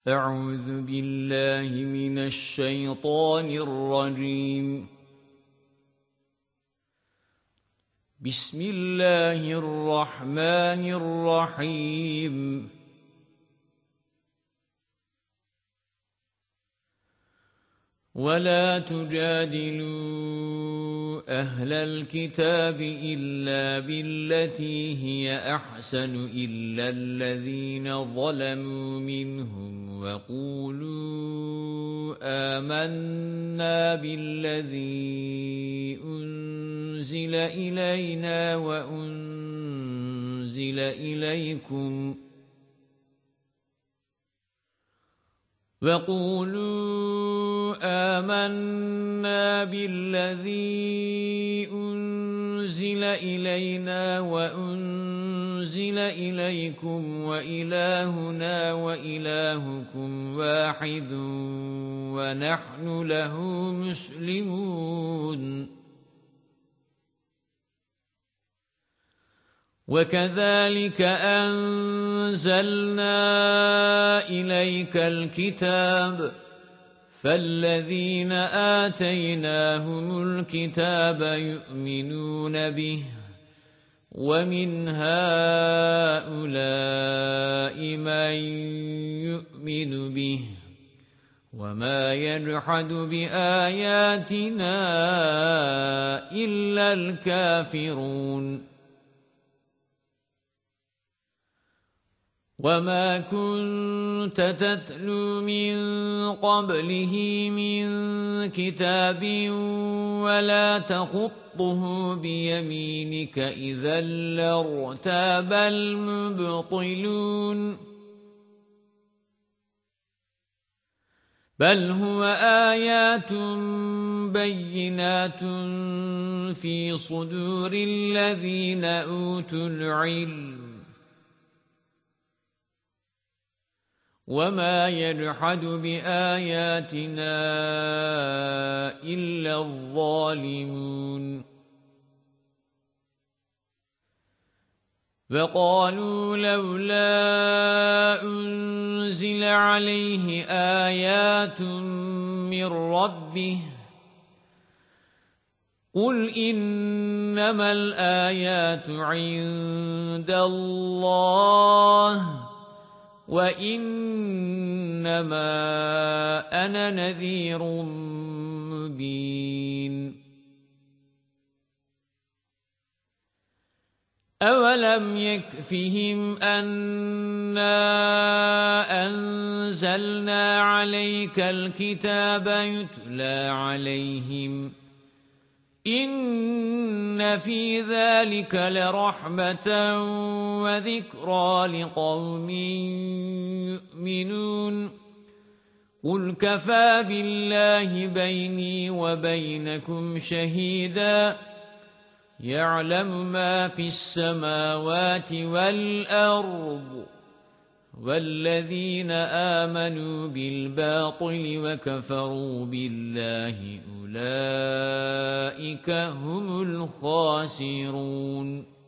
أعوذ بالله من الشيطان الرجيم بسم الله الرحمن الرحيم ولا تجادلوا أهل الكتاب إلا بالتي هي أحسن إلا الذين ظلموا منهم وقولوا آمنا بالذي أنزل إلينا وأنزل إليكم آمنا بالذي أنزل إلينا وأنزل إليكم وإلهنا وإلهكم واحد ونحن له مسلمون وكذلك أنزلنا إليك الكتاب فالذين آتيناهم الكتاب يؤمنون به ومن هؤلاء من يؤمن به وما يجحد بآياتنا إلا الكافرون وما كنت تتلو من قبله من كتاب ولا تخطه بيمينك إذا لارتاب المبطلون بل هو آيات بينات في صدور الذين أوتوا العلم وما يجحد بآياتنا إلا الظالمون وقالوا لولا أنزل عليه آيات من ربه قل إنما الآيات عند الله وَإِنَّمَا أَنَا نَذِيرٌ مُبِينٌ أَوَلَمْ يَكْفِهِمْ أَنَّا أَنزَلْنَا عَلَيْكَ الْكِتَابَ يُتْلَى عَلَيْهِمْ إِنَّ فِي ذَلِكَ لَرَحْمَةً وَذِكْرَى لِقَوْمٍ يُؤْمِنُونَ قُلْ كَفَى بِاللَّهِ بَيْنِي وَبَيْنَكُمْ شَهِيدًا يَعْلَمُ مَا فِي السَّمَاوَاتِ وَالْأَرْضِ وَالَّذِينَ آمَنُوا بِالْبَاطِلِ وَكَفَرُوا بِاللَّهِ أُولَئِكَ هُمُ الْخَاسِرُونَ